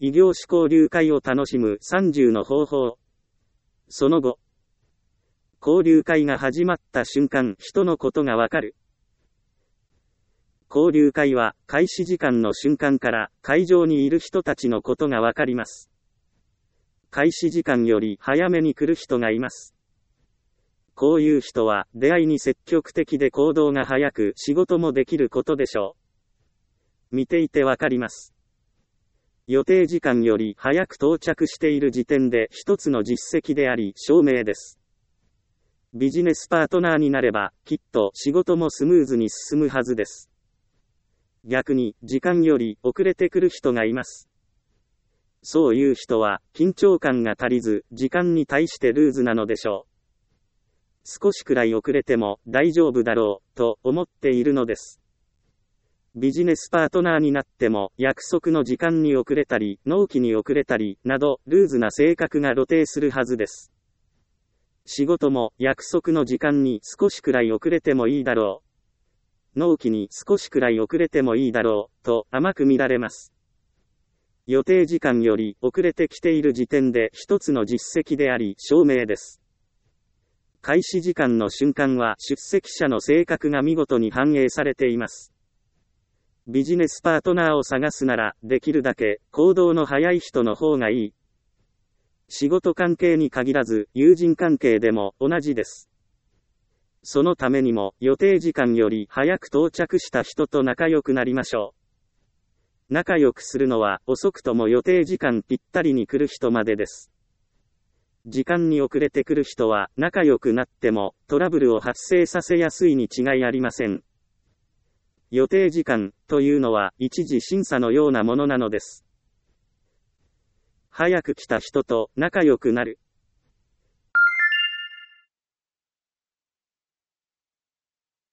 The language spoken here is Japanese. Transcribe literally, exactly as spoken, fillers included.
異業種交流会を楽しむさんじゅうの方法。その後、交流会が始まった瞬間、人のことがわかる。交流会は開始時間の瞬間から会場にいる人たちのことがわかります。開始時間より早めに来る人がいます。こういう人は出会いに積極的で行動が早く仕事もできることでしょう。見ていてわかります。予定時間より早く到着している時点で一つの実績であり証明です。ビジネスパートナーになればきっと仕事もスムーズに進むはずです。逆に時間より遅れてくる人がいます。そういう人は緊張感が足りず時間に対してルーズなのでしょう。少しくらい遅れても大丈夫だろうと思っているのです。ビジネスパートナーになっても約束の時間に遅れたり納期に遅れたりなどルーズな性格が露呈するはずです。仕事も約束の時間に少しくらい遅れてもいいだろう。納期に少しくらい遅れてもいいだろうと甘く見られます。予定時間より遅れてきている時点で一つの実績であり証明です。開始時間の瞬間は出席者の性格が見事に反映されています。ビジネスパートナーを探すならできるだけ行動の早い人の方がいい。仕事関係に限らず友人関係でも同じです。そのためにも予定時間より早く到着した人と仲良くなりましょう。仲良くするのは遅くとも予定時間ぴったりに来る人までです。時間に遅れてくる人は仲良くなってもトラブルを発生させやすいに違いありません。予定時間というのは一次審査のようなものなのです。早く来た人と仲良くなる。